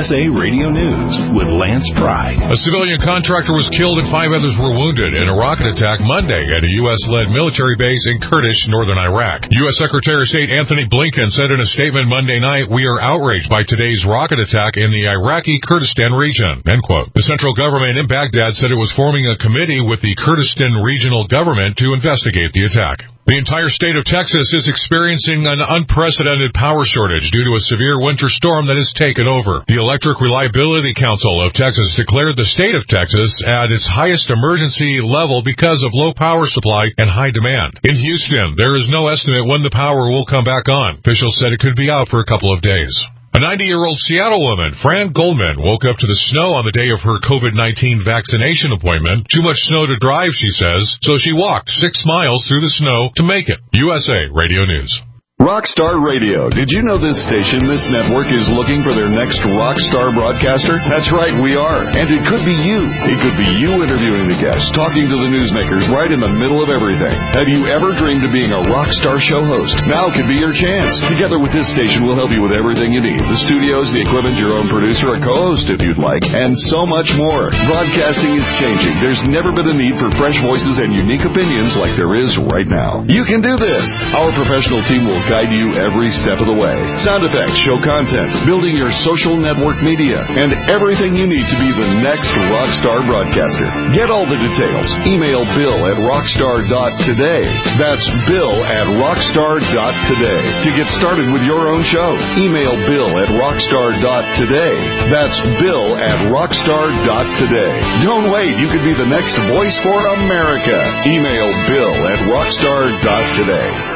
USA Radio News with Lance Pride. A civilian contractor was killed and 5 others were wounded in a rocket attack Monday at a U.S.-led military base in Kurdish, northern Iraq. U.S. Secretary of State Anthony Blinken said in a statement Monday night, "We are outraged by today's rocket attack in the Iraqi Kurdistan region," end quote. The central government in Baghdad said it was forming a committee with the Kurdistan regional government to investigate the attack. The entire state of Texas is experiencing an unprecedented power shortage due to a severe winter storm that has taken over. The Electric Reliability Council of Texas declared the state of Texas at its highest emergency level because of low power supply and high demand. In Houston, there is no estimate when the power will come back on. Officials said it could be out for a couple of days. A 90-year-old Seattle woman, Fran Goldman, woke up to the snow on the day of her COVID-19 vaccination appointment. Too much snow to drive, she says, so she walked 6 miles through the snow to make it. USA Radio News. Rockstar Radio. Did you know this station, this network, is looking for their next rockstar broadcaster? That's right, we are. And it could be you. It could be you interviewing the guests, talking to the newsmakers right in the middle of everything. Have you ever dreamed of being a rockstar show host? Now could be your chance. Together with this station, we'll help you with everything you need. The studios, the equipment, your own producer, a co-host if you'd like, and so much more. Broadcasting is changing. There's never been a need for fresh voices and unique opinions like there is right now. You can do this. Our professional team will guide you every step of the way. Sound effects, show content, building your social network media, and everything you need to be the next rockstar broadcaster. Get all the details. Email bill@rockstar.today. That's bill@rockstar.today. To get started with your own show, email bill@rockstar.today. That's bill@rockstar.today. Don't wait. You could be the next voice for America. Email bill@rockstar.today.